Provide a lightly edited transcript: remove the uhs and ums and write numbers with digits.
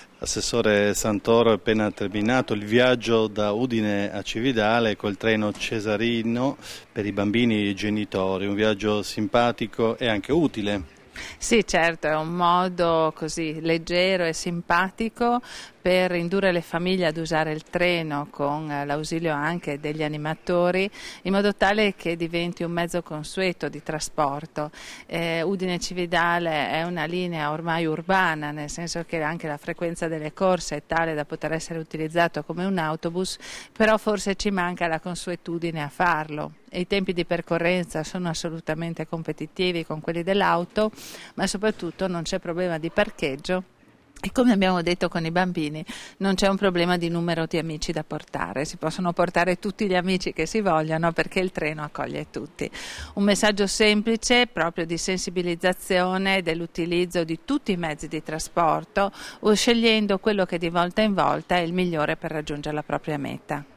Assessore Santoro, è appena terminato il viaggio da Udine a Cividale col treno Cesarino per i bambini e i genitori, un viaggio simpatico e anche utile. Sì, certo, è un modo così leggero e simpatico per indurre le famiglie ad usare il treno con l'ausilio anche degli animatori, in modo tale che diventi un mezzo consueto di trasporto. Udine-Cividale è una linea ormai urbana, nel senso che anche la frequenza delle corse è tale da poter essere utilizzato come un autobus, però forse ci manca la consuetudine a farlo. I tempi di percorrenza sono assolutamente competitivi con quelli dell'auto, ma soprattutto non c'è problema di parcheggio. E come abbiamo detto con i bambini, non c'è un problema di numero di amici da portare, si possono portare tutti gli amici che si vogliono perché il treno accoglie tutti. Un messaggio semplice, proprio di sensibilizzazione dell'utilizzo di tutti i mezzi di trasporto, o scegliendo quello che di volta in volta è il migliore per raggiungere la propria meta.